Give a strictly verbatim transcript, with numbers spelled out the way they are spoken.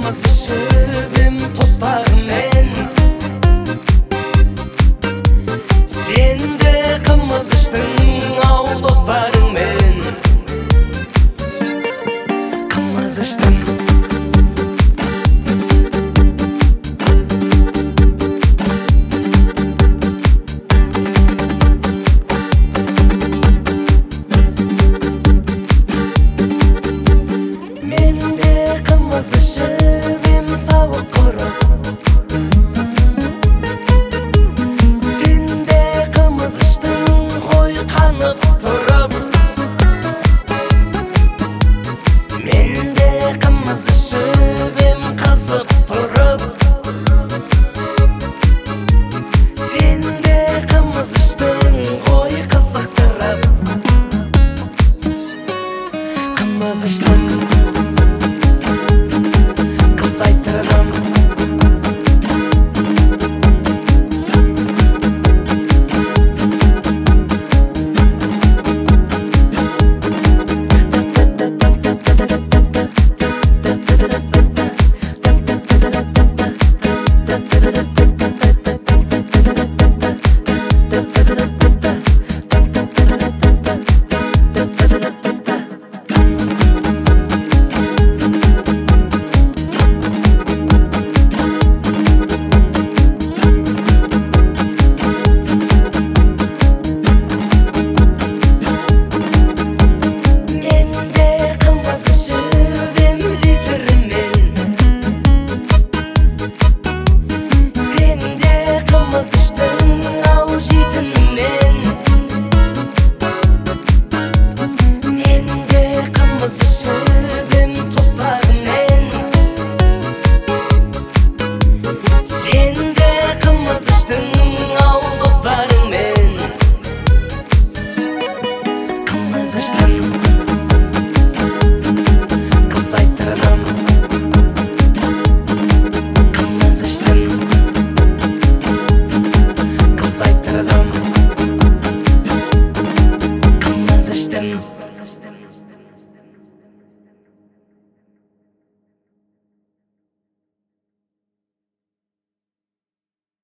кызышыбым тостармен. Сен де кымызыштың ау достарыңмен. Кымызыштың кызышыбым сабык куруп, сен де кымызыштың ғой канып туруп. Мен де кымызышыбым кызып туруп, сен де кымызыштың ғой кызыктырып. Кымызыштың кызышыбым тостармен. Сен де кымызыштың ау достарыңмен. Кымызыштың кыз айтырдым. Кымызыштың кыз айтырдым. Кымызыштың